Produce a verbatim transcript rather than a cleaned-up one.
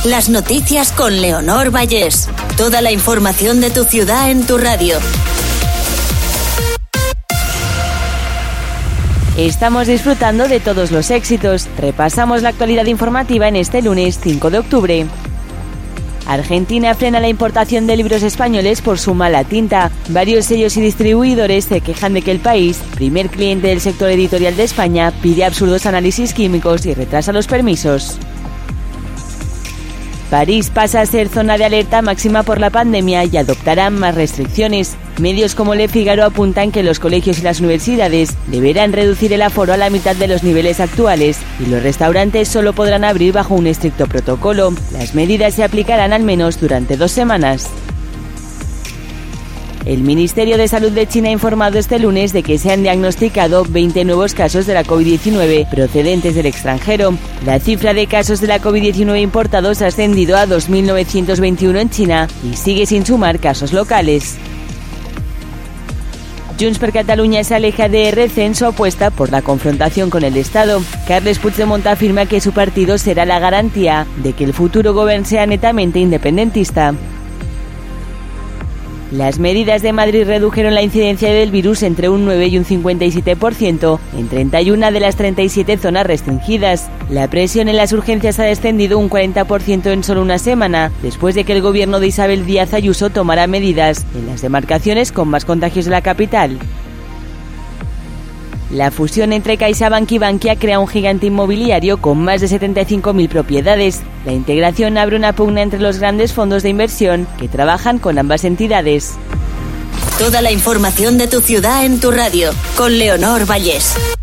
Las noticias con Leonor Vallés. Toda la información de tu ciudad en tu radio. Estamos disfrutando de todos los éxitos. Repasamos la actualidad informativa en este lunes cinco de octubre. Argentina frena la importación de libros españoles por su mala tinta. Varios sellos y distribuidores se quejan de que el país, primer cliente del sector editorial de España, pide absurdos análisis químicos y retrasa los permisos. París pasa a ser zona de alerta máxima por la pandemia y adoptará más restricciones. Medios como Le Figaro apuntan que los colegios y las universidades deberán reducir el aforo a la mitad de los niveles actuales y los restaurantes solo podrán abrir bajo un estricto protocolo. Las medidas se aplicarán al menos durante dos semanas. El Ministerio de Salud de China ha informado este lunes de que se han diagnosticado veinte nuevos casos de la covid diecinueve procedentes del extranjero. La cifra de casos de la covid diecinueve importados ha ascendido a dos mil novecientos veintiuno en China y sigue sin sumar casos locales. Junts per Catalunya se aleja de Errejón en su apuesta por la confrontación con el Estado. Carles Puigdemont afirma que su partido será la garantía de que el futuro gobierno sea netamente independentista. Las medidas de Madrid redujeron la incidencia del virus entre un nueve y un cincuenta y siete por ciento en treinta y una de las treinta y siete zonas restringidas. La presión en las urgencias ha descendido un cuarenta por ciento en solo una semana, después de que el gobierno de Isabel Díaz Ayuso tomara medidas en las demarcaciones con más contagios de la capital. La fusión entre CaixaBank y Bankia crea un gigante inmobiliario con más de setenta y cinco mil propiedades. La integración abre una pugna entre los grandes fondos de inversión que trabajan con ambas entidades. Toda la información de tu ciudad en tu radio, con Leonor Vallés.